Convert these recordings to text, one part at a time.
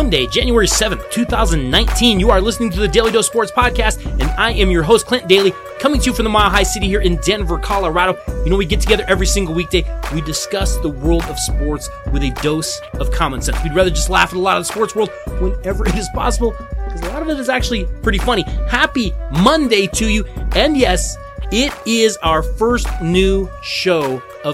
Monday, January 7th, 2019. You are listening to the Daily Dose Sports Podcast, and I am your host, Clint Daly, coming to you from the Mile High City here in Denver, Colorado. You know, we get together every single weekday. We discuss the world of sports with a dose of common sense. We'd rather just laugh at a lot of the sports world whenever it is possible, because a lot of it is actually pretty funny. Happy Monday to you, and yes, it is our first new show of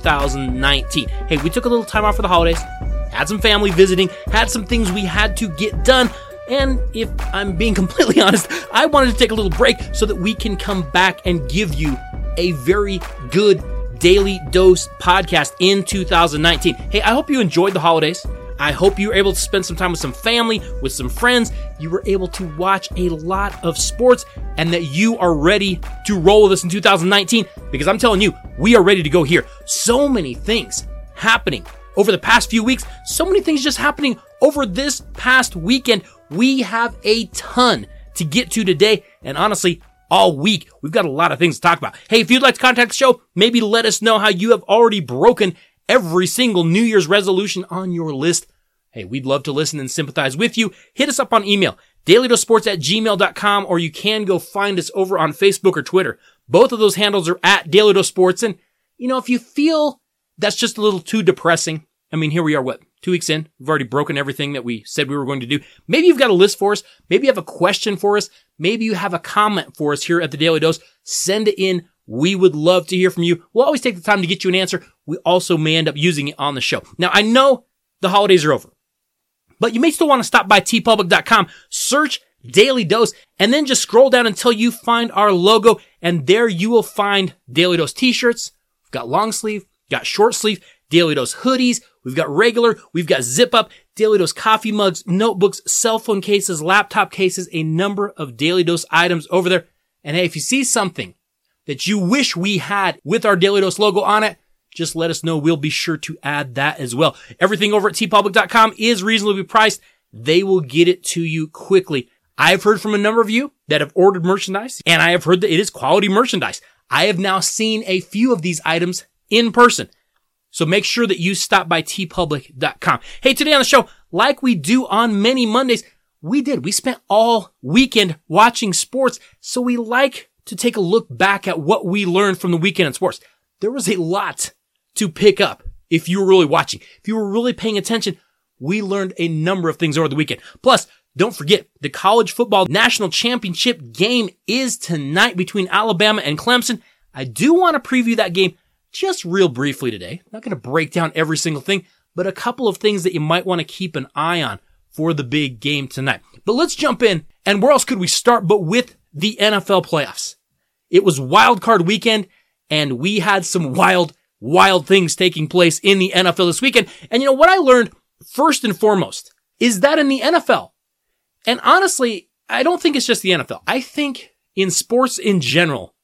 2019. Hey, we took a little time off for the holidays, had some family visiting, had some things we had to get done, and if I'm being completely honest, I wanted to take a little break so that we can come back and give you a very good Daily Dose podcast in 2019. Hey, I hope you enjoyed the holidays. I hope you were able to spend some time with some family, with some friends. You were able to watch a lot of sports, and that you are ready to roll with us in 2019, because I'm telling you, we are ready to go here. So many things happening over the past few weeks, so many things just happening over this past weekend. We have a ton to get to today, and honestly, all week, we've got a lot of things to talk about. Hey, if you'd like to contact the show, maybe let us know how you have already broken every single New Year's resolution on your list. Hey, we'd love to listen and sympathize with you. Hit us up on email, dailydosports@gmail.com, or you can go find us over on Facebook or Twitter. Both of those handles are at Daily Dose Sports. And, you know, if you feel that's just a little too depressing, I mean, here we are, 2 weeks in? We've already broken everything that we said we were going to do. Maybe you've got a list for us. Maybe you have a question for us. Maybe you have a comment for us here at the Daily Dose. Send it in. We would love to hear from you. We'll always take the time to get you an answer. We also may end up using it on the show. Now, I know the holidays are over, but you may still want to stop by tpublic.com, search Daily Dose, and then just scroll down until you find our logo, and there you will find Daily Dose t-shirts. We've got long sleeve, got short sleeve, Daily Dose hoodies, we've got regular, we've got zip up, Daily Dose coffee mugs, notebooks, cell phone cases, laptop cases, a number of Daily Dose items over there. And hey, if you see something that you wish we had with our Daily Dose logo on it, just let us know. We'll be sure to add that as well. Everything over at tpublic.com is reasonably priced. They will get it to you quickly. I've heard from a number of you that have ordered merchandise, and I have heard that it is quality merchandise. I have now seen a few of these items in person. So make sure that you stop by tpublic.com. Hey, today on the show, like we do on many Mondays, we spent all weekend watching sports, so we like to take a look back at what we learned from the weekend in sports. There was a lot to pick up if you were really watching. If you were really paying attention, we learned a number of things over the weekend. Plus, don't forget, the college football national championship game is tonight between Alabama and Clemson. I do want to preview that game just real briefly today. I'm not going to break down every single thing, but a couple of things that you might want to keep an eye on for the big game tonight. But let's jump in, and where else could we start but with the NFL playoffs? It was wild card weekend, and we had some wild things taking place in the NFL this weekend. And you know what I learned first and foremost is that in the NFL, and honestly, I don't think it's just the NFL. I think in sports in general,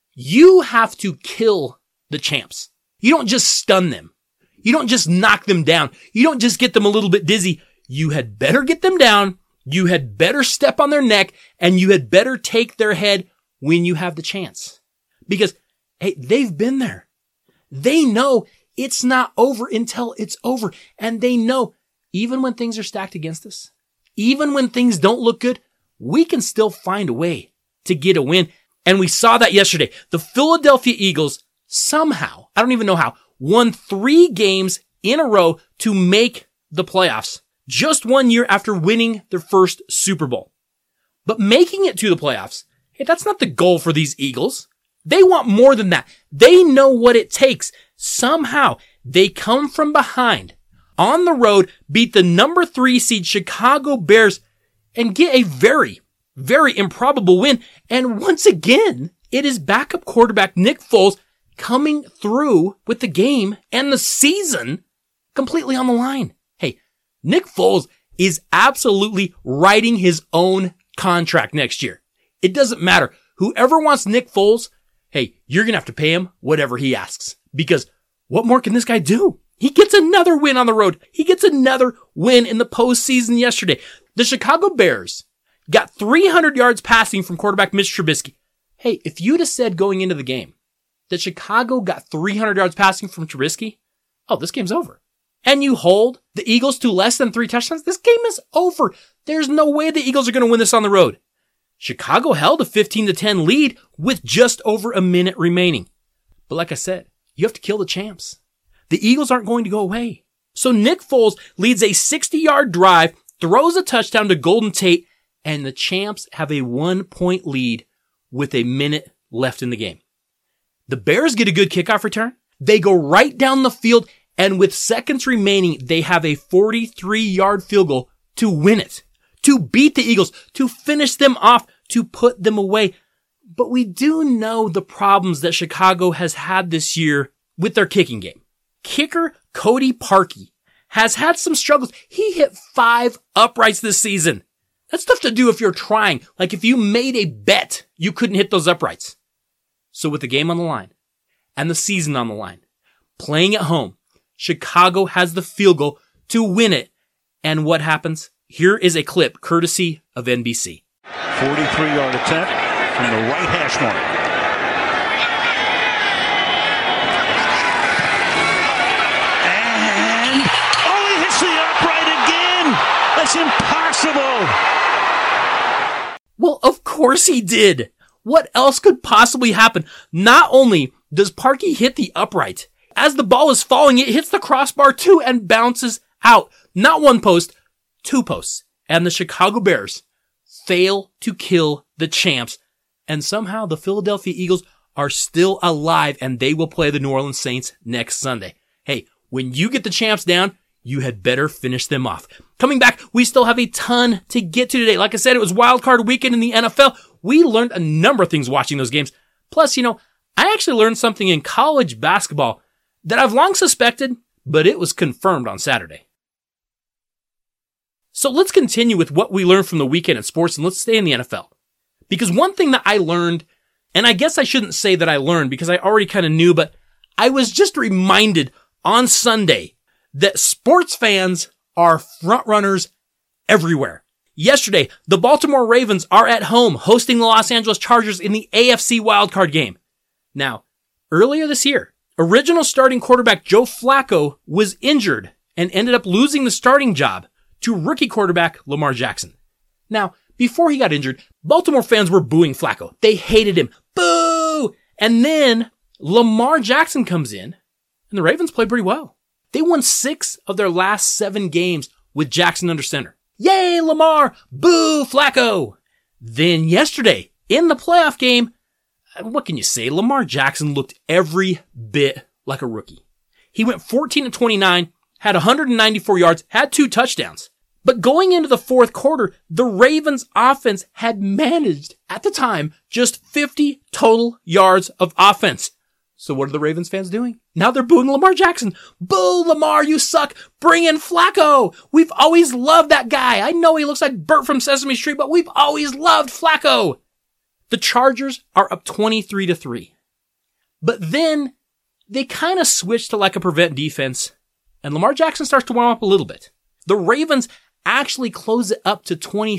you have to kill the champs. You don't just stun them. You don't just knock them down. You don't just get them a little bit dizzy. You had better get them down. You had better step on their neck, and you had better take their head when you have the chance. Because, hey, they've been there. They know it's not over until it's over. And they know even when things are stacked against us, even when things don't look good, we can still find a way to get a win. And we saw that yesterday. The Philadelphia Eagles somehow, I don't even know how, won 3 games in a row to make the playoffs just 1 year after winning their first Super Bowl. But making it to the playoffs, hey, that's not the goal for these Eagles. They want more than that. They know what it takes. Somehow, they come from behind on the road, beat the number 3 seed Chicago Bears, and get a very, very improbable win. And once again, it is backup quarterback Nick Foles coming through with the game and the season completely on the line. Hey, Nick Foles is absolutely writing his own contract next year. It doesn't matter. Whoever wants Nick Foles, hey, you're going to have to pay him whatever he asks, because what more can this guy do? He gets another win on the road. He gets another win in the postseason yesterday. The Chicago Bears got 300 yards passing from quarterback Mitch Trubisky. Hey, if you'd have said going into the game that Chicago got 300 yards passing from Trubisky, oh, this game's over. and you hold the Eagles to less than 3 touchdowns, this game is over. There's no way the Eagles are going to win this on the road. Chicago held a 15-10 lead with just over a minute remaining. But like I said, you have to kill the champs. The Eagles aren't going to go away. So Nick Foles leads a 60-yard drive, throws a touchdown to Golden Tate, and the champs have a 1-point lead with a minute left in the game. The Bears get a good kickoff return. They go right down the field, and with seconds remaining, they have a 43-yard field goal to win it, to beat the Eagles, to finish them off, to put them away. But we do know the problems that Chicago has had this year with their kicking game. Kicker Cody Parkey has had some struggles. He hit 5 uprights this season. That's tough to do if you're trying. Like if you made a bet, you couldn't hit those uprights. So with the game on the line and the season on the line, playing at home, Chicago has the field goal to win it. And what happens? Here is a clip courtesy of NBC. 43-yard attempt from the right hash mark. And, he hits the upright again. That's impossible. Well, of course he did. What else could possibly happen? Not only does Parkey hit the upright, as the ball is falling, it hits the crossbar too and bounces out. Not 1 post, 2 posts. And the Chicago Bears fail to kill the champs. And somehow the Philadelphia Eagles are still alive and they will play the New Orleans Saints next Sunday. Hey, when you get the champs down, you had better finish them off. Coming back, we still have a ton to get to today. Like I said, it was wild card weekend in the NFL. We learned a number of things watching those games. Plus, I actually learned something in college basketball that I've long suspected, but it was confirmed on Saturday. So let's continue with what we learned from the weekend in sports, and let's stay in the NFL. Because one thing that I learned, and I guess I shouldn't say that I learned because I already kind of knew, but I was just reminded on Sunday that sports fans are front runners everywhere. Yesterday, the Baltimore Ravens are at home hosting the Los Angeles Chargers in the AFC wildcard game. Now, earlier this year, original starting quarterback Joe Flacco was injured and ended up losing the starting job to rookie quarterback Lamar Jackson. Now, before he got injured, Baltimore fans were booing Flacco. They hated him. Boo! And then Lamar Jackson comes in, and the Ravens played pretty well. They won 6 of their last 7 games with Jackson under center. Yay, Lamar! Boo, Flacco! Then yesterday, in the playoff game, what can you say? Lamar Jackson looked every bit like a rookie. He went 14-29, had 194 yards, had 2 touchdowns. But going into the fourth quarter, the Ravens offense had managed, at the time, just 50 total yards of offense. So what are the Ravens fans doing? Now they're booing Lamar Jackson. Boo, Lamar, you suck. Bring in Flacco. We've always loved that guy. I know he looks like Bert from Sesame Street, but we've always loved Flacco. The Chargers are up 23-3. But then they kind of switch to like a prevent defense, and Lamar Jackson starts to warm up a little bit. The Ravens actually close it up to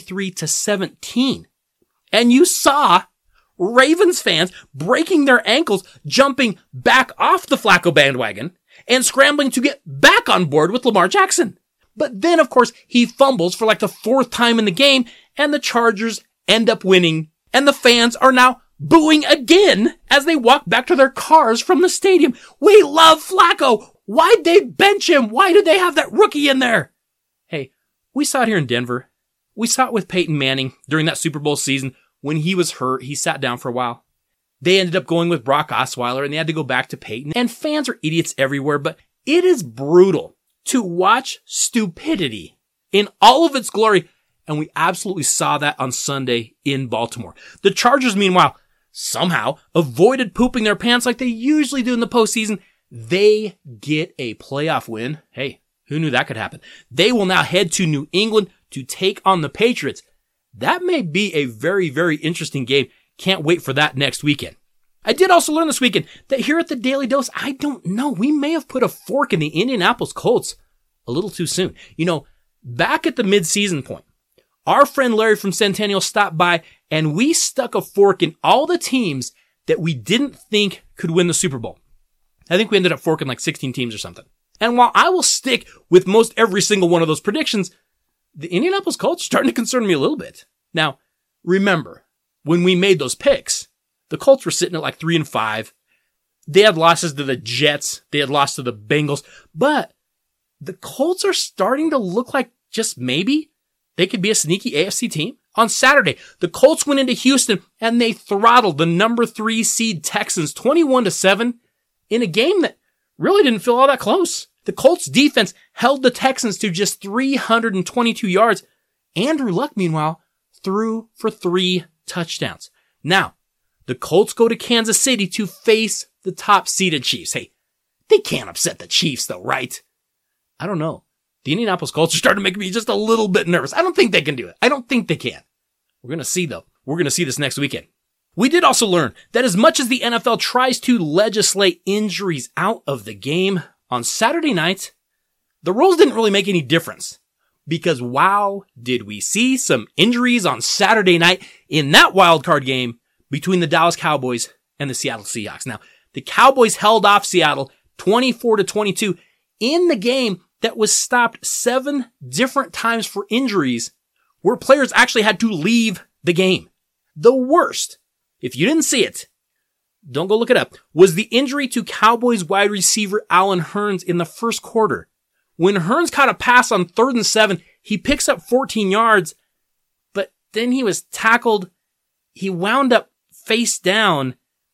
23-17. And you saw Ravens fans breaking their ankles, jumping back off the Flacco bandwagon and scrambling to get back on board with Lamar Jackson. But then, of course, he fumbles for like the 4th time in the game, and the Chargers end up winning, and the fans are now booing again as they walk back to their cars from the stadium. We love Flacco. Why'd they bench him? Why did they have that rookie in there? Hey, we saw it here in Denver. We saw it with Peyton Manning during that Super Bowl season. When he was hurt, he sat down for a while. They ended up going with Brock Osweiler, and they had to go back to Peyton. And fans are idiots everywhere, but it is brutal to watch stupidity in all of its glory, and we absolutely saw that on Sunday in Baltimore. The Chargers, meanwhile, somehow avoided pooping their pants like they usually do in the postseason. They get a playoff win. Hey, who knew that could happen? They will now head to New England to take on the Patriots. That may be a very, very interesting game. Can't wait for that next weekend. I did also learn this weekend that here at the Daily Dose, I don't know, we may have put a fork in the Indianapolis Colts a little too soon. Back at the mid-season point, our friend Larry from Centennial stopped by and we stuck a fork in all the teams that we didn't think could win the Super Bowl. I think we ended up forking like 16 teams or something. And while I will stick with most every single one of those predictions, the Indianapolis Colts are starting to concern me a little bit. Now, remember, when we made those picks, the Colts were sitting at like 3-5. They had losses to the Jets. They had lost to the Bengals. But the Colts are starting to look like just maybe they could be a sneaky AFC team. On Saturday, the Colts went into Houston and they throttled the number 3 seed Texans 21-7 in a game that really didn't feel all that close. The Colts defense held the Texans to just 322 yards. Andrew Luck, meanwhile, threw for 3 touchdowns. Now, the Colts go to Kansas City to face the top-seeded Chiefs. Hey, they can't upset the Chiefs though, right? I don't know. The Indianapolis Colts are starting to make me just a little bit nervous. I don't think they can do it. I don't think they can. We're going to see though. We're going to see this next weekend. We did also learn that as much as the NFL tries to legislate injuries out of the game, on Saturday night, the rules didn't really make any difference. Because wow, did we see some injuries on Saturday night in that wild card game between the Dallas Cowboys and the Seattle Seahawks. Now, the Cowboys held off Seattle 24-22 in the game that was stopped 7 different times for injuries where players actually had to leave the game. The worst, if you didn't see it, don't go look it up, was the injury to Cowboys wide receiver Allen Hurns in the first quarter. When Hurns caught a pass on 3rd and 7, he picks up 14 yards, but then he was tackled. He wound up face down,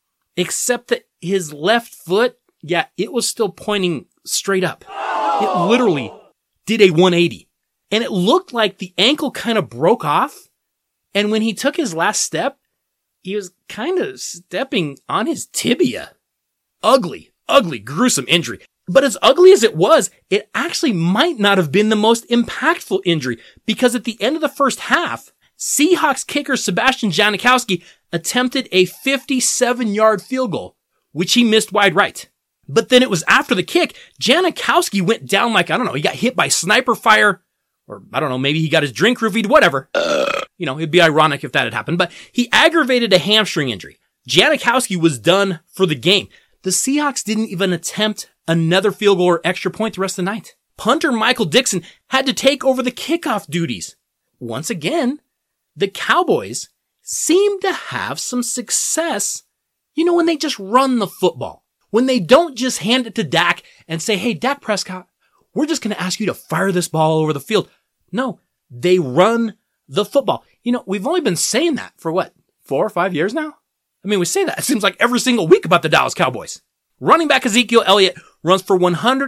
except that his left foot, it was still pointing straight up. It literally did a 180. And it looked like the ankle kind of broke off. And when he took his last step, he was kind of stepping on his tibia. Ugly, gruesome injury. But as ugly as it was, it actually might not have been the most impactful injury, because at the end of the first half, Seahawks kicker Sebastian Janikowski attempted a 57-yard field goal, which he missed wide right. But then it was after the kick, Janikowski went down like, he got hit by sniper fire, or maybe he got his drink roofied, whatever. It'd be ironic if that had happened, but he aggravated a hamstring injury. Janikowski was done for the game. The Seahawks didn't even attempt another field goal or extra point the rest of the night. Punter Michael Dixon had to take over the kickoff duties. Once again, the Cowboys seem to have some success, when they just run the football. When they don't just hand it to Dak and say, hey, Dak Prescott, we're just going to ask you to fire this ball over the field. No, they run the football. We've only been saying that for 4 or 5 years now? We say that. It seems like every single week about the Dallas Cowboys. Running back Ezekiel Elliott runs for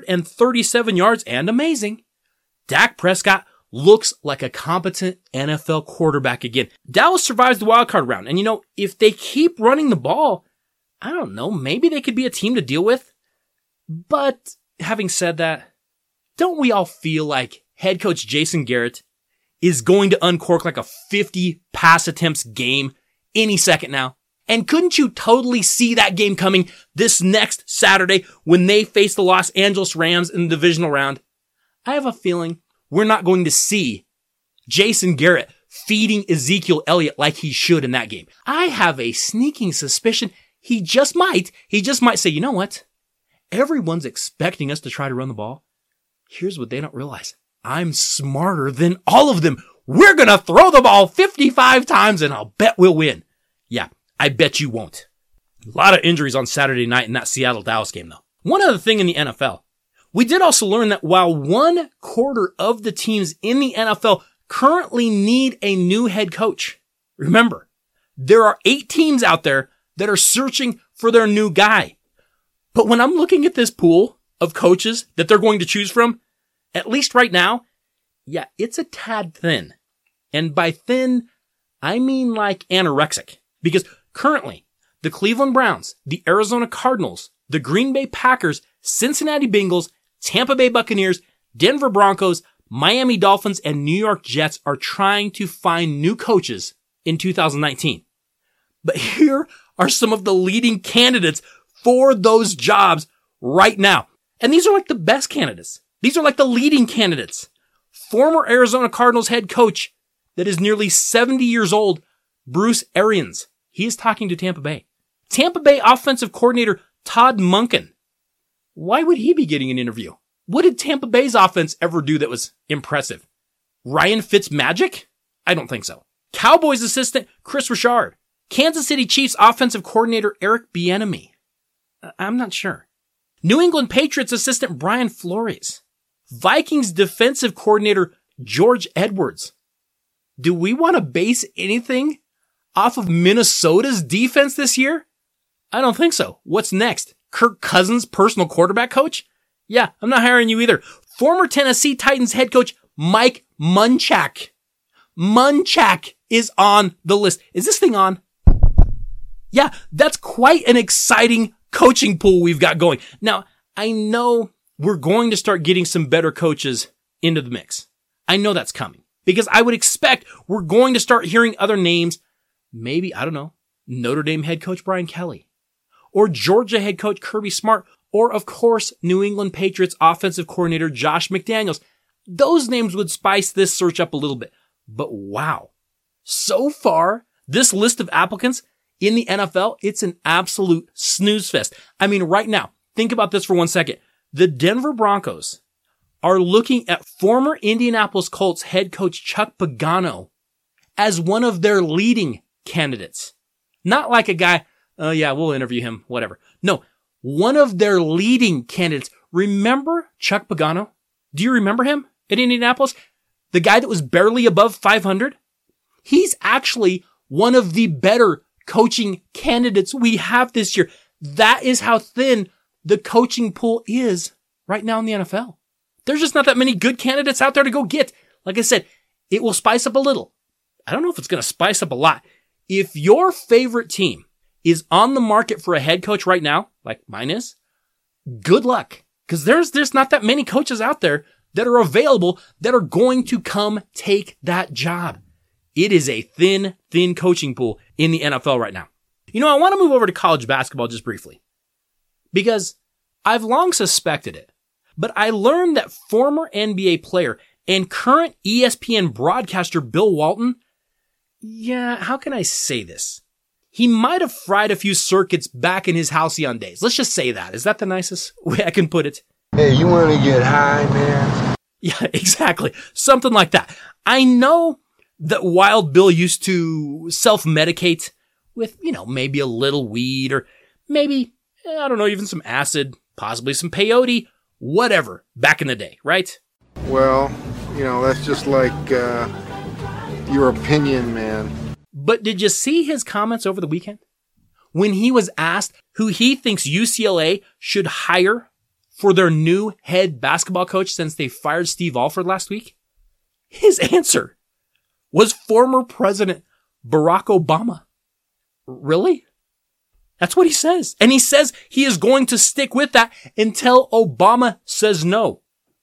137 yards and amazing. Dak Prescott looks like a competent NFL quarterback again. Dallas survives the wildcard round. And if they keep running the ball, I don't know, maybe they could be a team to deal with. But having said that, don't we all feel like head coach Jason Garrett is going to uncork like a 50 pass attempts game any second now? And couldn't you totally see that game coming this next Saturday when they face the Los Angeles Rams in the divisional round? I have a feeling we're not going to see Jason Garrett feeding Ezekiel Elliott like he should in that game. I have a sneaking suspicion he just might say, you know what? Everyone's expecting us to try to run the ball. Here's what they don't realize. I'm smarter than all of them. We're going to throw the ball 55 times and I'll bet we'll win. Yeah, I bet you won't. A lot of injuries on Saturday night in that Seattle-Dallas game, though. One other thing in the NFL. We did also learn that while 1/4 of the teams in the NFL currently need a new head coach, remember, there are 8 teams out there that are searching for their new guy. But when I'm looking at this pool of coaches that they're going to choose from, at least right now, it's a tad thin. And by thin, I mean like anorexic. Because currently, the Cleveland Browns, the Arizona Cardinals, the Green Bay Packers, Cincinnati Bengals, Tampa Bay Buccaneers, Denver Broncos, Miami Dolphins, and New York Jets are trying to find new coaches in 2019. But here are some of the leading candidates for those jobs right now. And these are like the best candidates. These are like the leading candidates. Former Arizona Cardinals head coach that is nearly 70 years old, Bruce Arians. He is talking to Tampa Bay. Tampa Bay offensive coordinator Todd Monken. Why would he be getting an interview? What did Tampa Bay's offense ever do that was impressive? Ryan Fitzmagic? I don't think so. Cowboys assistant Chris Richard. Kansas City Chiefs offensive coordinator Eric Bieniemy. I'm not sure. New England Patriots assistant Brian Flores. Vikings defensive coordinator George Edwards. Do we want to base anything off of Minnesota's defense this year? I don't think so. What's next? Kirk Cousins' personal quarterback coach? Yeah, I'm not hiring you either. Former Tennessee Titans head coach Mike Munchak. Munchak is on the list. Is this thing on? Yeah, that's quite an exciting coaching pool we've got going. Now, I know we're going to start getting some better coaches into the mix. I know that's coming because I would expect we're going to start hearing other names. Maybe, I don't know, Notre Dame head coach Brian Kelly or Georgia head coach Kirby Smart or, of course, New England Patriots offensive coordinator Josh McDaniels. Those names would spice this search up a little bit. But wow, so far, this list of applicants in the NFL, it's an absolute snooze fest. I mean, right now, think about this for 1 second. The Denver Broncos are looking at former Indianapolis Colts head coach Chuck Pagano as one of their leading candidates. Not like a guy, yeah, we'll interview him, whatever. No, one of their leading candidates. Remember Chuck Pagano? Do you remember him at Indianapolis? The guy that was barely above 500? He's actually one of the better coaching candidates we have this year. That is how thin the coaching pool is right now in the NFL. There's just not that many good candidates out there to go get. Like I said, it will spice up a little. I don't know if it's going to spice up a lot. If your favorite team is on the market for a head coach right now, like mine is, good luck. Because there's not that many coaches out there that are available that are going to come take that job. It is a thin coaching pool in the NFL right now. You know, I want to move over to college basketball just briefly because I've long suspected it, but I learned that former NBA player and current ESPN broadcaster Bill Walton, yeah, how can I say this? He might have fried a few circuits back in his halcyon days. Let's just say that. Is that the nicest way I can put it? Hey, you want to get high, man? Yeah, exactly. Something like that. I know that Wild Bill used to self-medicate with, maybe a little weed or maybe, I don't know, even some acid, possibly some peyote, whatever, back in the day, right? Well, that's just like your opinion, man. But did you see his comments over the weekend? When he was asked who he thinks UCLA should hire for their new head basketball coach since they fired Steve Alford last week? His answer was former President Barack Obama. Really? That's what he says. And he says he is going to stick with that until Obama says no.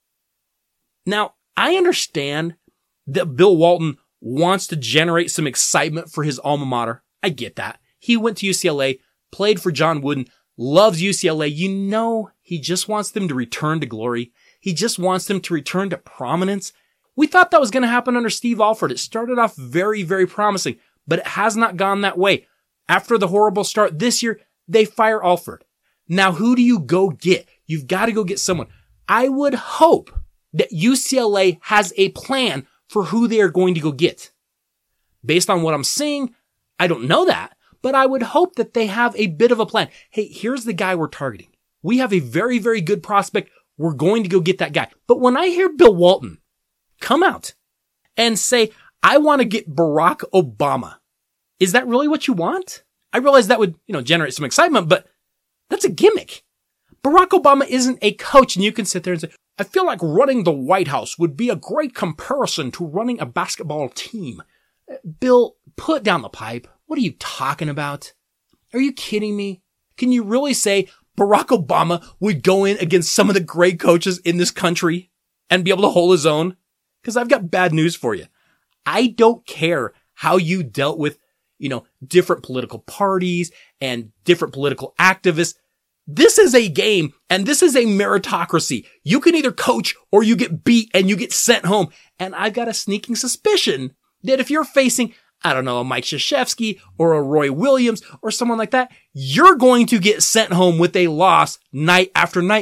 Now, I understand that Bill Walton wants to generate some excitement for his alma mater. I get that. He went to UCLA, played for John Wooden, loves UCLA. He just wants them to return to glory. He just wants them to return to prominence. We thought that was going to happen under Steve Alford. It started off very, very promising, but it has not gone that way. After the horrible start this year, they fire Alford. Now, who do you go get? You've got to go get someone. I would hope that UCLA has a plan for who they are going to go get. Based on what I'm seeing, I don't know that, but I would hope that they have a bit of a plan. Hey, here's the guy we're targeting. We have a very, very good prospect. We're going to go get that guy. But when I hear Bill Walton come out and say, I want to get Barack Obama, is that really what you want? I realize that would, generate some excitement, but that's a gimmick. Barack Obama isn't a coach, and you can sit there and say, I feel like running the White House would be a great comparison to running a basketball team. Bill, put down the pipe. What are you talking about? Are you kidding me? Can you really say Barack Obama would go in against some of the great coaches in this country and be able to hold his own? Because I've got bad news for you. I don't care how you dealt with, different political parties and different political activists. This is a game and this is a meritocracy. You can either coach or you get beat and you get sent home. And I've got a sneaking suspicion that if you're facing, I don't know, a Mike Krzyzewski or a Roy Williams or someone like that, you're going to get sent home with a loss night after night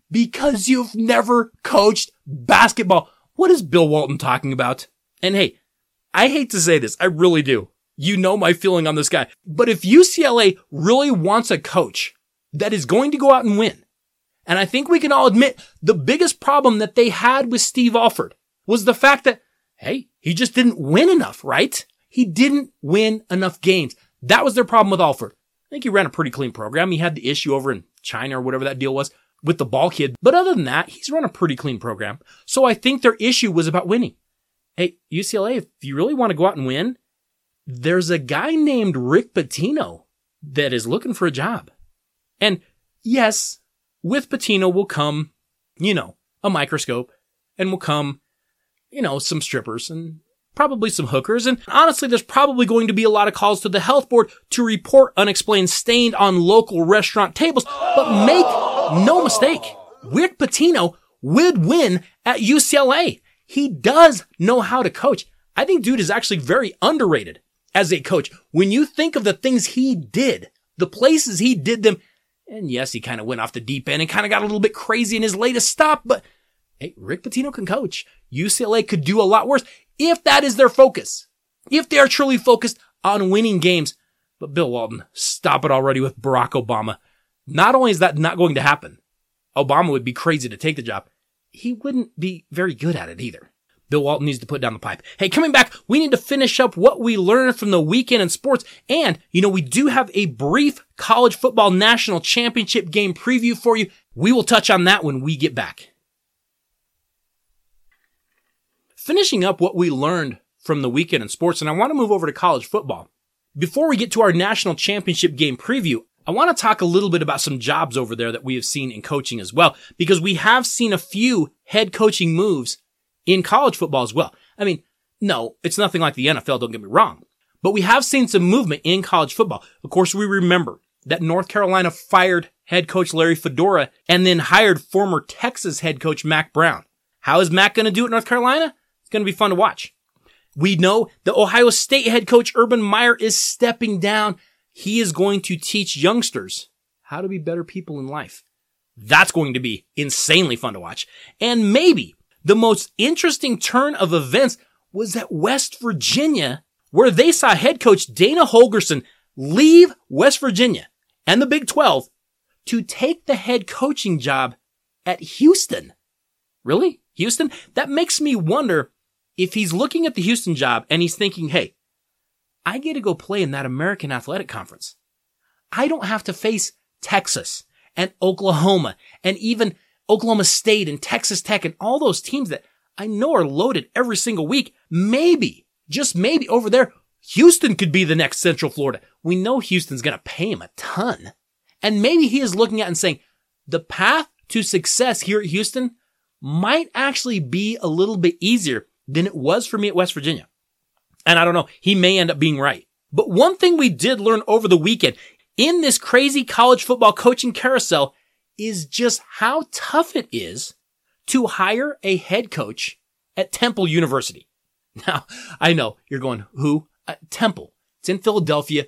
Because you've never coached basketball. What is Bill Walton talking about? And hey, I hate to say this. I really do. You know my feeling on this guy. But if UCLA really wants a coach that is going to go out and win, and I think we can all admit the biggest problem that they had with Steve Alford was the fact that, hey, he just didn't win enough, right? He didn't win enough games. That was their problem with Alford. I think he ran a pretty clean program. He had the issue over in China or whatever that deal was with the ball kid. But other than that, he's run a pretty clean program. So I think their issue was about winning. Hey, UCLA, if you really want to go out and win, there's a guy named Rick Pitino that is looking for a job. And yes, with Pitino will come, a microscope, and will come, some strippers and probably some hookers. And honestly, there's probably going to be a lot of calls to the health board to report unexplained stain on local restaurant tables. But make no mistake, Rick Pitino would win at UCLA. He does know how to coach. I think dude is actually very underrated as a coach. When you think of the things he did, the places he did them, and yes, he kind of went off the deep end and kind of got a little bit crazy in his latest stop, but hey, Rick Pitino can coach. UCLA could do a lot worse if that is their focus. If they are truly focused on winning games. But Bill Walton, stop it already with Barack Obama. Not only is that not going to happen, Obama would be crazy to take the job. He wouldn't be very good at it either. Bill Walton needs to put down the pipe. Hey, coming back, we need to finish up what we learned from the weekend in sports. And, we do have a brief college football national championship game preview for you. We will touch on that when we get back. Finishing up what we learned from the weekend in sports, and I want to move over to college football. Before we get to our national championship game preview, I want to talk a little bit about some jobs over there that we have seen in coaching as well, because we have seen a few head coaching moves in college football as well. I mean, no, it's nothing like the NFL, don't get me wrong, but we have seen some movement in college football. Of course, we remember that North Carolina fired head coach Larry Fedora and then hired former Texas head coach Mack Brown. How is Mack going to do it in North Carolina? It's going to be fun to watch. We know the Ohio State head coach Urban Meyer is stepping down. He is going to teach youngsters how to be better people in life. That's going to be insanely fun to watch. And maybe the most interesting turn of events was at West Virginia, where they saw head coach Dana Holgorsen leave West Virginia and the Big 12 to take the head coaching job at Houston. Really? Houston? That makes me wonder if he's looking at the Houston job and he's thinking, hey, I get to go play in that American Athletic Conference. I don't have to face Texas and Oklahoma and even Oklahoma State and Texas Tech and all those teams that I know are loaded every single week. Maybe, just maybe over there, Houston could be the next Central Florida. We know Houston's going to pay him a ton. And maybe he is looking at and saying, the path to success here at Houston might actually be a little bit easier than it was for me at West Virginia. And I don't know, he may end up being right. But one thing we did learn over the weekend in this crazy college football coaching carousel is just how tough it is to hire a head coach at Temple University. Now, I know you're going, who? Temple. It's in Philadelphia.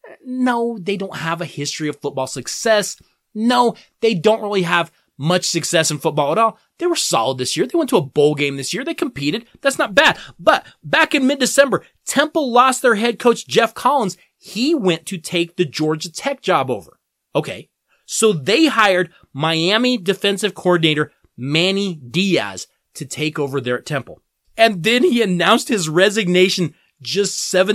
No, they don't have a history of football success. No, they don't really have much success in football at all. They were solid this year. They went to a bowl game this year. They competed. That's not bad. But back in mid-December, Temple lost their head coach, Jeff Collins. He went to take the Georgia Tech job over. Okay. So they hired Miami defensive coordinator Manny Diaz to take over there at Temple. And then he announced his resignation just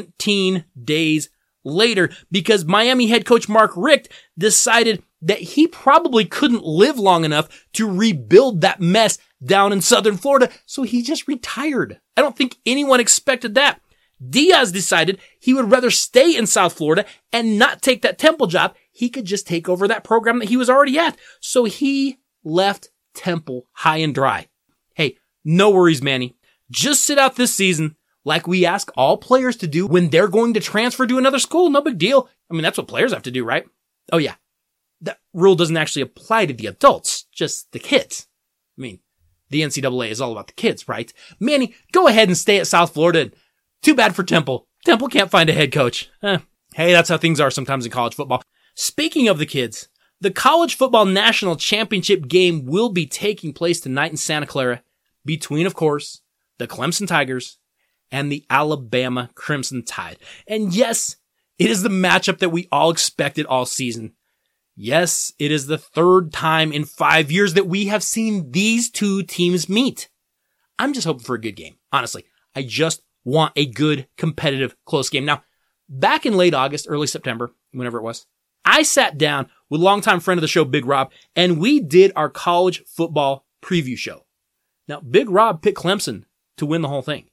17 days later because Miami head coach Mark Richt decided that he probably couldn't live long enough to rebuild that mess down in Southern Florida, so he just retired. I don't think anyone expected that. Diaz decided he would rather stay in South Florida and not take that Temple job. He could just take over that program that he was already at. So he left Temple high and dry. Hey, no worries, Manny. Just sit out this season like we ask all players to do when they're going to transfer to another school. No big deal. I mean, that's what players have to do, right? Oh yeah. That rule doesn't actually apply to the adults, just the kids. I mean, the NCAA is all about the kids, right? Manny, go ahead and stay at South Florida. Too bad for Temple. Temple can't find a head coach. Hey, that's how things are sometimes in college football. Speaking of the kids, The College Football National Championship game will be taking place tonight in Santa Clara between, of course, the Clemson Tigers and the Alabama Crimson Tide. And yes, it is the matchup that we all expected all season. Yes, it is the third time in 5 years that we have seen these two teams meet. I'm just hoping for a good game. Honestly, I just want a good, competitive, close game. Now, back in late August, early September, whenever it was, I sat down with longtime friend of the show, Big Rob, and we did our college football preview show. Now, Big Rob picked Clemson to win the whole thing.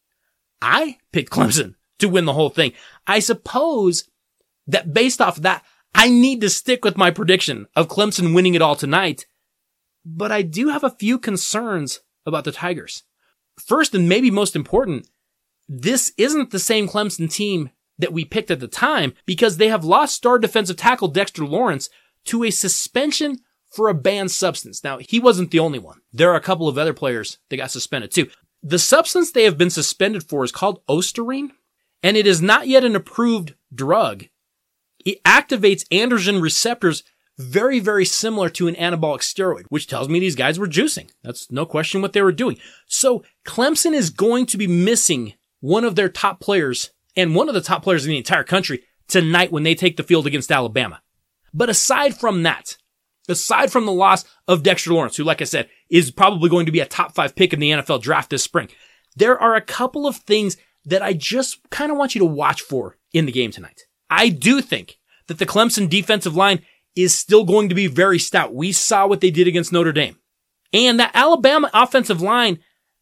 I picked Clemson to win the whole thing. I suppose that based off of that, I need to stick with my prediction of Clemson winning it all tonight. But I do have a few concerns about the Tigers. First, and maybe most important, this isn't the same Clemson team that we picked at the time because they have lost star defensive tackle Dexter Lawrence to a suspension for a banned substance. Now, he wasn't the only one. There are a couple of other players that got suspended too. The substance they have been suspended for is called Ostarine, and it is not yet an approved drug. It activates androgen receptors very, very similar to an anabolic steroid, which tells me these guys were juicing. That's no question what they were doing. So Clemson is going to be missing one of their top players and one of the top players in the entire country tonight when they take the field against Alabama. But aside from that, aside from the loss of Dexter Lawrence, who, like I said, is probably going to be a top 5 pick in the NFL draft this spring, there are a couple of things that I just kind of want you to watch for in the game tonight. I do think that the Clemson defensive line is still going to be very stout. We saw what they did against Notre Dame. And that Alabama offensive line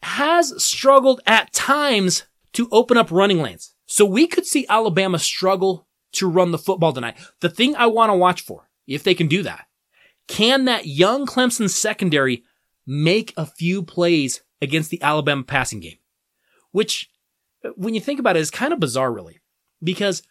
has struggled at times to open up running lanes. So we could see Alabama struggle to run the football tonight. The thing I want to watch for, if they can do that, can that young Clemson secondary make a few plays against the Alabama passing game? Which, when you think about it, is kind of bizarre, really. Because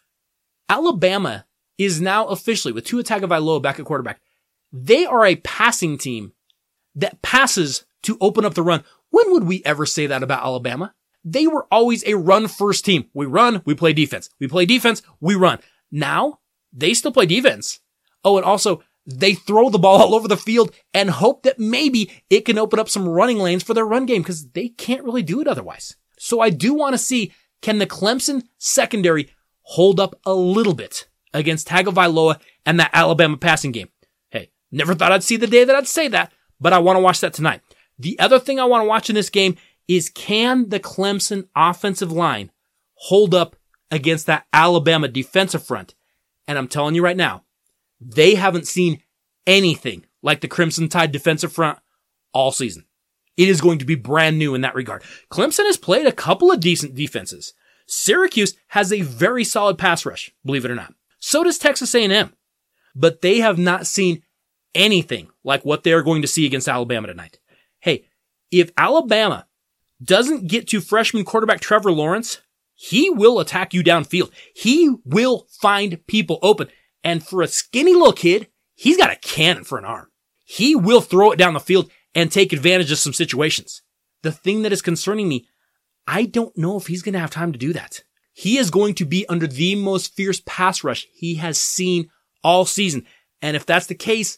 Alabama is now officially, with Tua Tagovailoa back at quarterback, they are a passing team that passes to open up the run. When would we ever say that about Alabama? They were always a run-first team. We run, we play defense. We play defense, we run. Now, they still play defense. Oh, and also, they throw the ball all over the field and hope that maybe it can open up some running lanes for their run game because they can't really do it otherwise. So I do want to see, can the Clemson secondary hold up a little bit against Tagovailoa and that Alabama passing game? Hey, never thought I'd see the day that I'd say that, but I want to watch that tonight. The other thing I want to watch in this game is, can the Clemson offensive line hold up against that Alabama defensive front? And I'm telling you right now, they haven't seen anything like the Crimson Tide defensive front all season. It is going to be brand new in that regard. Clemson has played a couple of decent defenses. Syracuse has a very solid pass rush, believe it or not. So does Texas A&M. But they have not seen anything like what they are going to see against Alabama tonight. Hey, if Alabama doesn't get to freshman quarterback Trevor Lawrence, he will attack you downfield. He will find people open. And for a skinny little kid, he's got a cannon for an arm. He will throw it down the field and take advantage of some situations. The thing that is concerning me, I don't know if he's going to have time to do that. He is going to be under the most fierce pass rush he has seen all season. And if that's the case,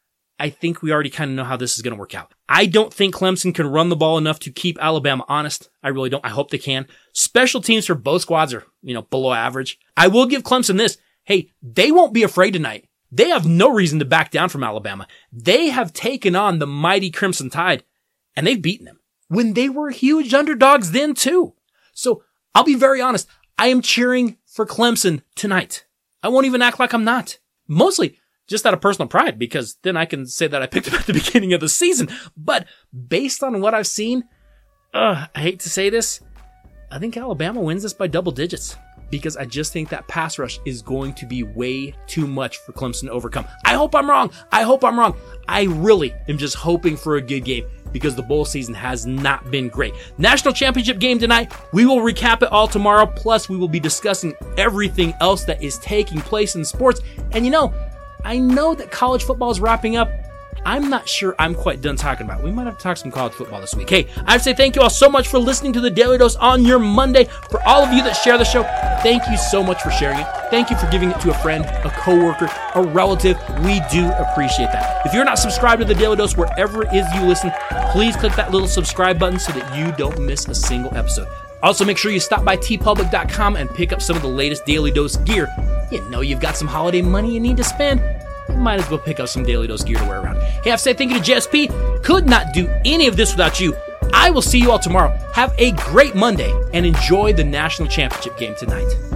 I think we already kind of know how this is going to work out. I don't think Clemson can run the ball enough to keep Alabama honest. I really don't. I hope they can. Special teams for both squads are, below average. I will give Clemson this. Hey, they won't be afraid tonight. They have no reason to back down from Alabama. They have taken on the mighty Crimson Tide, and they've beaten them when they were huge underdogs then too. So I'll be very honest. I am cheering for Clemson tonight. I won't even act like I'm not. Mostly just out of personal pride, because then I can say that I picked them at the beginning of the season. But based on what I've seen, I hate to say this, I think Alabama wins this by double digits. Because I just think that pass rush is going to be way too much for Clemson to overcome. I hope I'm wrong. I really am just hoping for a good game because the bowl season has not been great. National championship game tonight. We will recap it all tomorrow. Plus, we will be discussing everything else that is taking place in sports. And I know that college football is wrapping up. I'm not sure I'm quite done talking about. We might have to talk some college football this week. Hey, I have to say thank you all so much for listening to the Daily Dose on your Monday. For all of you that share the show, thank you so much for sharing it. Thank you for giving it to a friend, a coworker, a relative. We do appreciate that. If you're not subscribed to the Daily Dose wherever it is you listen, please click that little subscribe button so that you don't miss a single episode. Also, make sure you stop by tpublic.com and pick up some of the latest Daily Dose gear. You know you've got some holiday money you need to spend. You might as well pick up some Daily Dose gear to wear around. Hey, I have to say thank you to JSP. Could not do any of this without you. I will see you all tomorrow. Have a great Monday and enjoy the national championship game tonight.